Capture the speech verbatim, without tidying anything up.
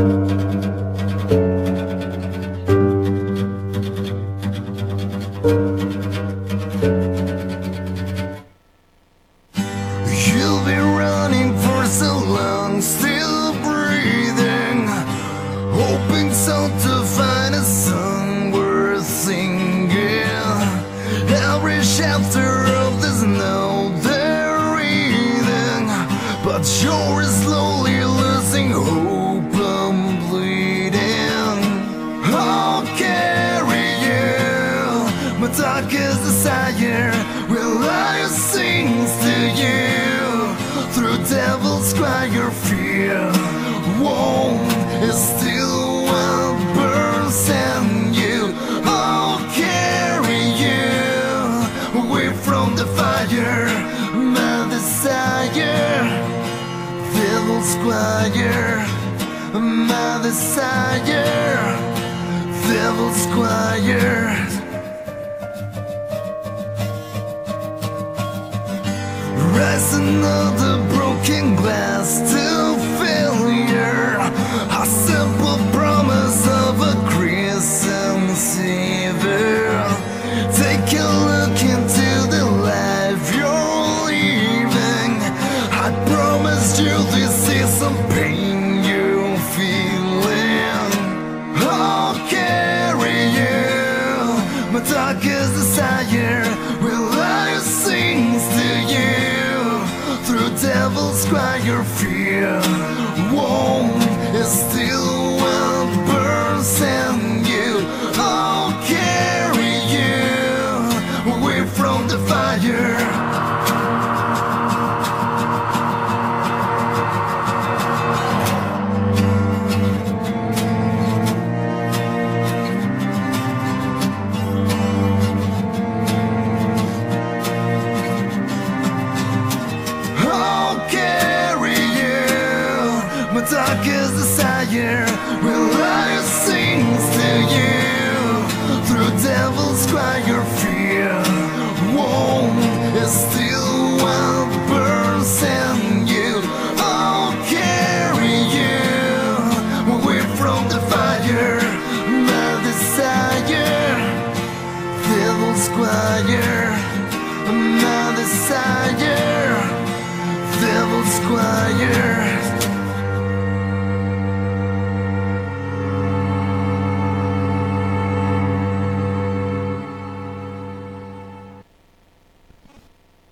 You've been running for so long, still breathing, hoping so to find a song worth singing. Every chapter of the snow they're reading, but you're slowly losing hope and bleeding. I'll carry you, my darkest desire will I sing to you through Devil's Cry. Your fear won't is still what burns in you. I'll carry you away from the fire, my desire. Devil's Choir, my desire. Devil's Choir. Rising of the broken glass to failure, a simple promise of a Christian Savior. Take a look into the life you're living. I promise you this is some pain you're feeling. I'll carry you, my darkest desire will I sing to you through Devil's Cry. Your fear won't is still what burns in you. I'll carry you away from the fire. My darkest desire will I sing to you through Devil's Cry. Your fear won't is still what burns in you. I'll carry you away from the fire, my desire. Devil's Choir, my desire. Devil's Choir.